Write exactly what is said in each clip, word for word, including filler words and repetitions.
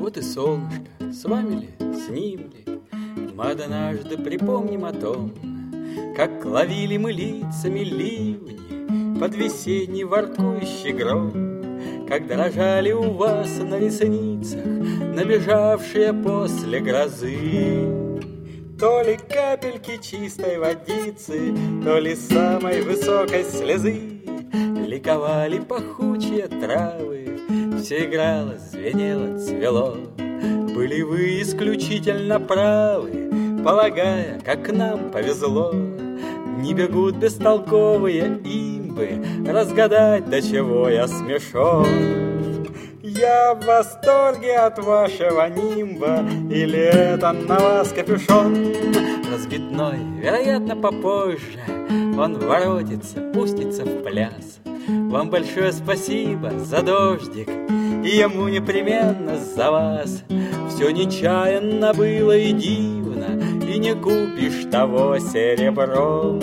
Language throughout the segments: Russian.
Вот и солнышко, с вами ли, с ним ли, мы однажды припомним о том, как ловили мы лицами ливни под весенний воркующий гром, как дрожали у вас на ресницах набежавшие после грозы. То ли капельки чистой водицы, то ли самой высокой слезы, ликовали пахучие травы, все играло, звенело, цвело. Были вы исключительно правы, полагая, как нам повезло. Не бегут бестолковые имбы разгадать, до чего я смешон. Я в восторге от вашего нимба, или это на вас капюшон? Разбитной, вероятно, попозже он воротится, пустится в пляс. Вам большое спасибо за дождик, и ему непременно за вас. Все нечаянно было и дивно, и не купишь того серебром.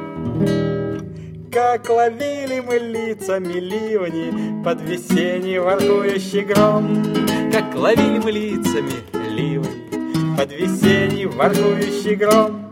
Как ловили мы лицами ливни под весенний воркующий гром, как ловили мы лицами ливни под весенний воркующий гром.